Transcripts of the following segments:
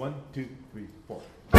1, 2, 3, 4.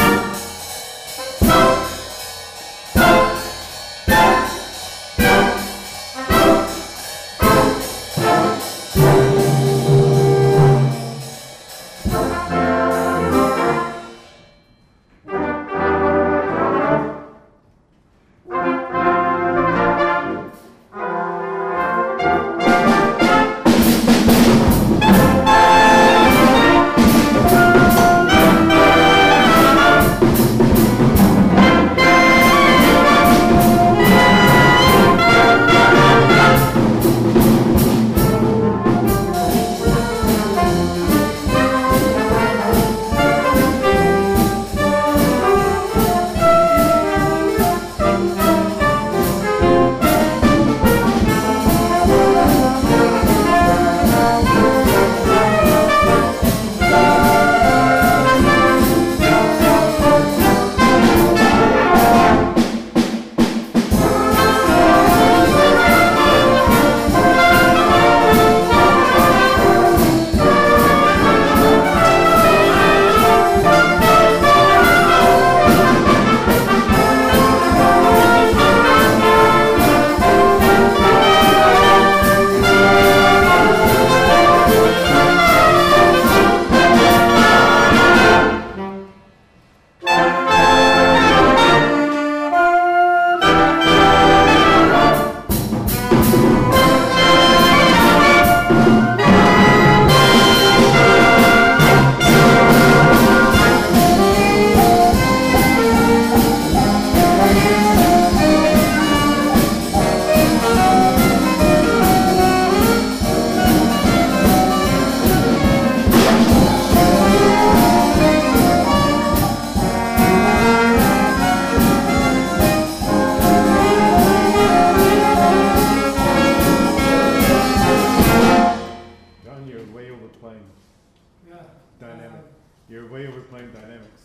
You're way overplaying dynamics.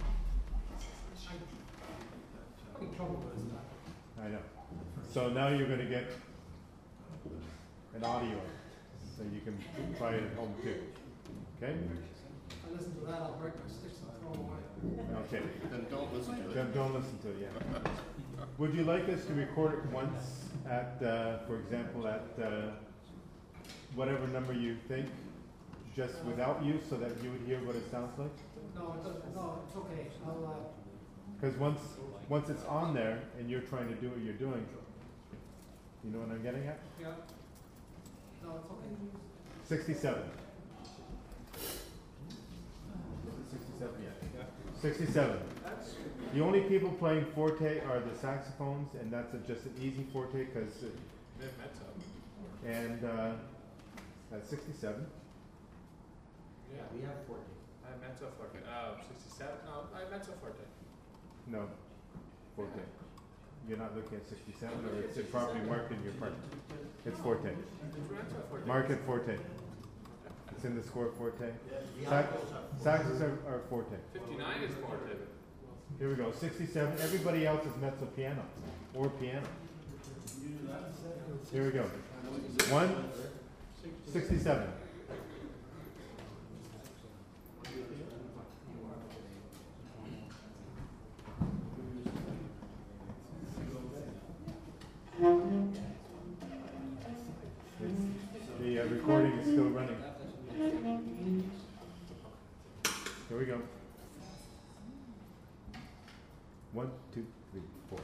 I know. So now you're going to get an audio, so you can try it at home too. Okay? If I listen to that, I'll break my sticks and throw them away. Okay. Then don't listen to it. Then don't listen to it, yeah. Would you like us to record it once at, for example, at whatever number you think, just without you, so that you would hear what it sounds like? No, it doesn't. No, it's okay. Because once it's on there and you're trying to do what you're doing, you know what I'm getting at? Yeah. No, it's okay. 67. 67, yeah. 67. The only people playing forte are the saxophones, and that's just an easy forte because. And that's 67. Yeah, we have 40. I have mezzo forte. 67? No, I have mezzo forte. No, forte. You're not looking at 67, or it's probably marked in your part. It's forte. Mark it forte. It's in the score forte. Saxes are forte. 59 is forte. Here we go. 67. Everybody else is mezzo piano or piano. Here we go. 67. The recording is still running. Here we go. 1, 2, 3, 4.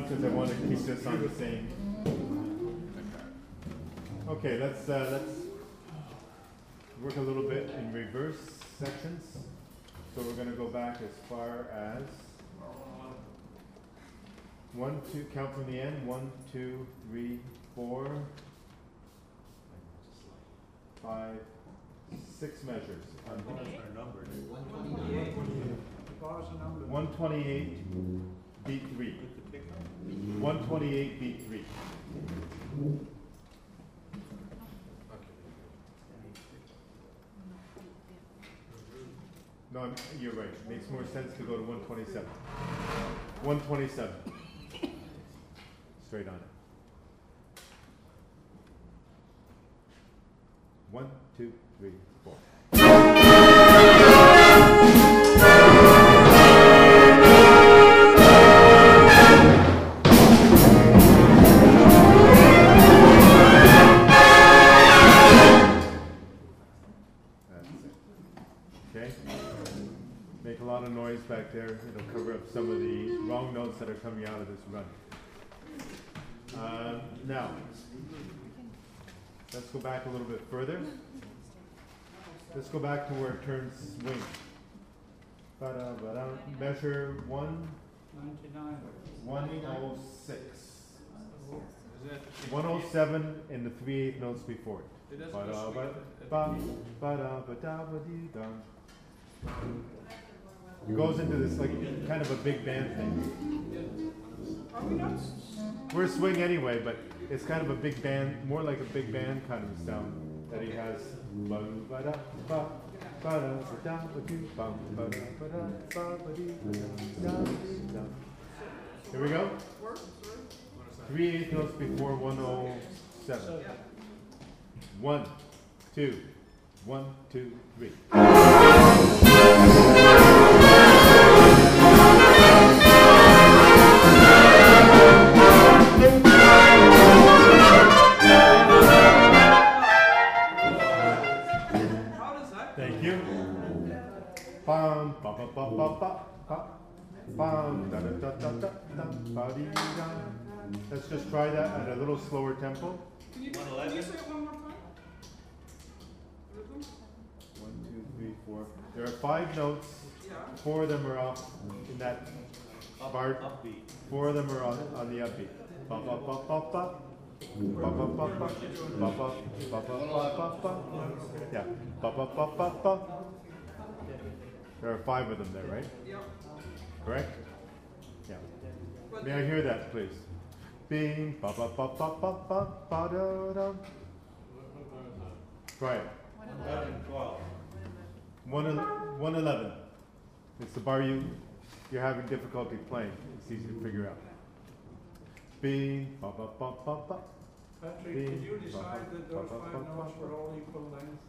because I want to keep this on the same. Okay, let's work a little bit in reverse sections. So we're going to go back as far as 1, 2, count from the end. 1, 2, 3, 4, 5, 6 measures. 128 beat 3. 128 beat 3. No, you're right. It makes more sense to go to 127. 127. Straight on it. 1, 2, 3, 4. Okay? Make a lot of noise back there. It'll cover up some of the wrong notes that are coming out of this run. Now, let's go back a little bit further. Let's go back to where it turns swing. Measure 106. 107 in the 3/8 notes before it. It goes into this like kind of a big band thing. Are we not? We're swing anyway, but it's kind of a big band, more like a big band kind of sound that he has. Here we go. 3/8 notes before 107. 1, 2, 1, 2, 3. Thank you. Bum, ba, ba, ba, ba, ba, ba. Bum, da, da, da, da, da, da, ba, dee, da. Let's just try that at a little slower tempo. Can you say it one more time? 1, 2, 3, 4. There are 5 notes. Yeah. 4 of them are off in that bar. 4 of them are on the upbeat. Ba, ba, ba, ba, ba. Ba, ba, ba, ba. Ba, ba, ba, ba, ba, ba. Yeah. Ba, ba, ba, ba, ba. There are 5 of them there, right? Yeah. Correct? Yeah. May I hear that, please? Bing, ba, ba, ba, ba, ba, ba, ba, da, da. Try it. 111. It's the bar you're having difficulty playing. It's easy to figure out. Bing, ba, ba, ba, ba, ba. Patrick, Bing, did you ba, decide ba, that ba, those ba, 5 ba, notes ba. were all equal length?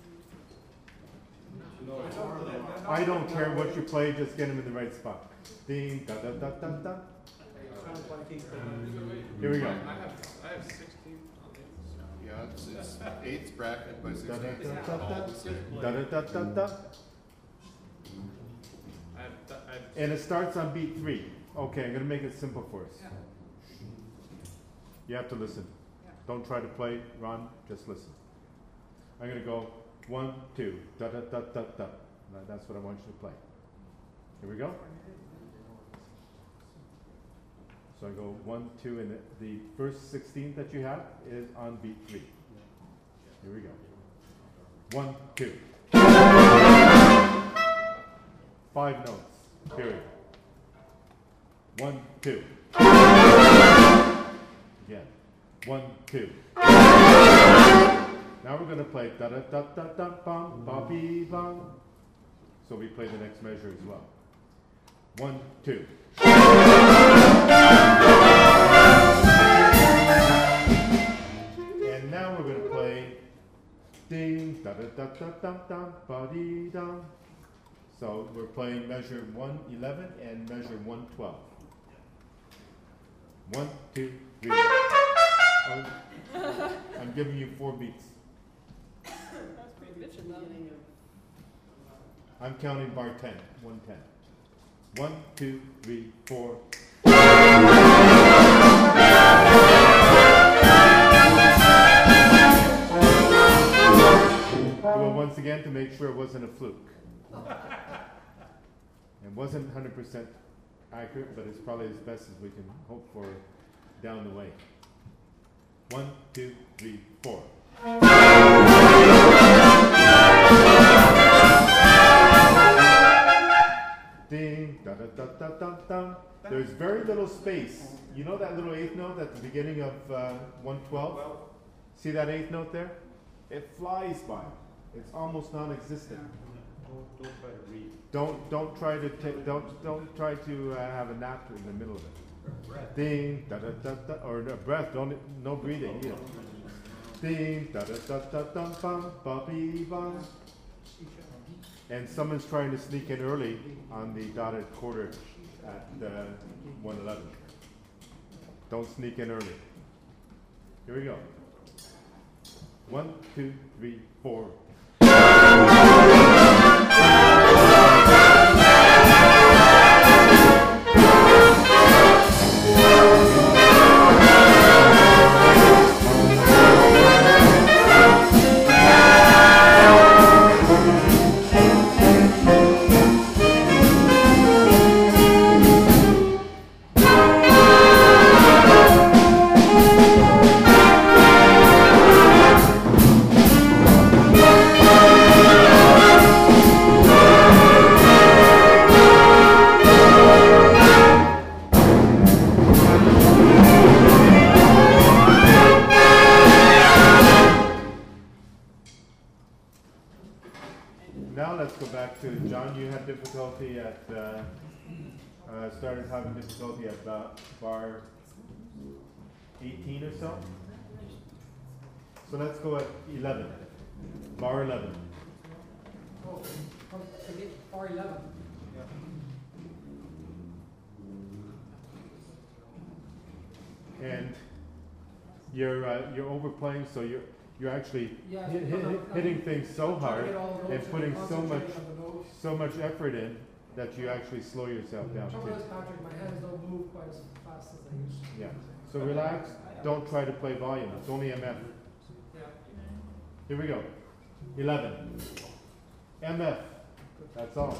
I don't care what you play, just get them in the right spot. Ding, da, da, da, da, da. Sounds like equal length. Here we go. I have 16 on these. Yeah, it's 8's bracket by Da, 16. da, da, da, All the same. da, da, da, da, da. I have And it starts on beat 3. Okay, I'm going to make it simple for us. You have to listen. Don't try to play, Ron, just listen. I'm going to go 1, 2, da da da da da. Now that's what I want you to play. Here we go. So I go 1, 2, and the first 16 that you have is on beat 3. Here we go. 1, 2. 5 notes. Period. 1, 2. Again. 1, 2. Now we're going to play da da da da da bum ba bee bum. So we play the next measure as well. 1, 2. And now we're going to play ding da da da da da da ba dee da. So we're playing measure 111 and measure 112. 1, 2, 3. Oh, I'm giving you 4 beats. That's pretty bitchin' though. I'm counting bar 10, 110. 1, 2, 3, 4. Do it once again to make sure it wasn't a fluke. It wasn't 100% accurate, but it's probably as best as we can hope for down the way. 1, 2, 3, 4. Ding, da da da da da da. There's very little space. You know that little eighth note at the beginning of 112? See that eighth note there? It flies by. It's almost non-existent. Don't try to read. Don't try to don't try to have a nap in the middle of it. Ding da da da da, or a breath. No breathing either. Ding da da da da dum bum ba bee bum. And someone's trying to sneak in early on the dotted quarter at 111. Don't sneak in early. Here we go. 1, 2, 3, 4. Now let's go back to John. You had difficulty at started having difficulty at bar 18 or so. So let's go at 11. Bar 11. Oh, forget bar 11. And you're overplaying, so you're actually Yeah, hitting things so hard Get all the and notes putting concentrate on the notes. so much effort in that you actually slow yourself down Trouble too. is, Patrick, my hands don't move quite as fast as they used to. Yeah. So relax. Don't try to play volume. It's only MF. Yeah. Here we go. 11. MF. That's all.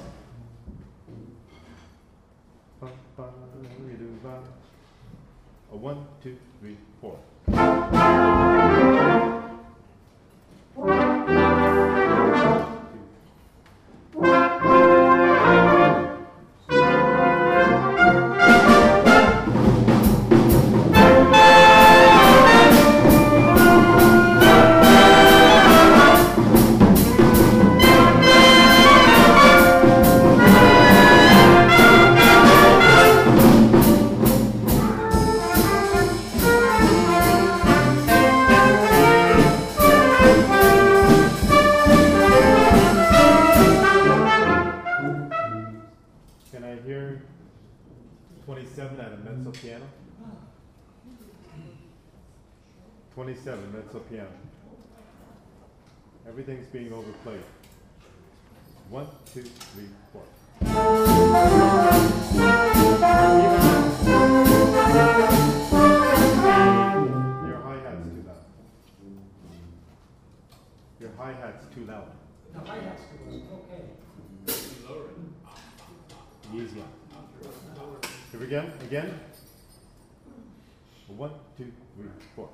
A 1, 2, 3, 4. Can I hear 27 at a mezzo piano? 27 mezzo piano. Everything's being overplayed. 1, 2, 3, 4. Your hi-hat's too loud. Your hi-hat's too loud. The hi-hat's good, okay. Easy. Here we go. Again. 1, 2, 3, 4.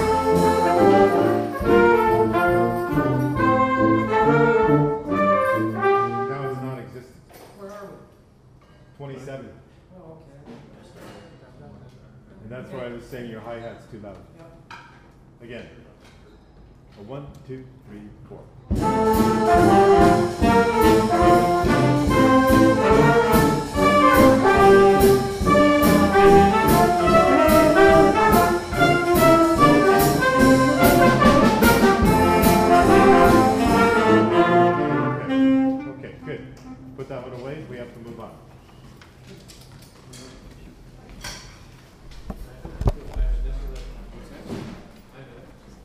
Now it's non-existent. Where are we? 27. Oh, okay. And that's why I was saying your hi-hat's too loud. Yeah. Again. 1, 2, 3, 4. Okay, good. Put that one away. We have to move on.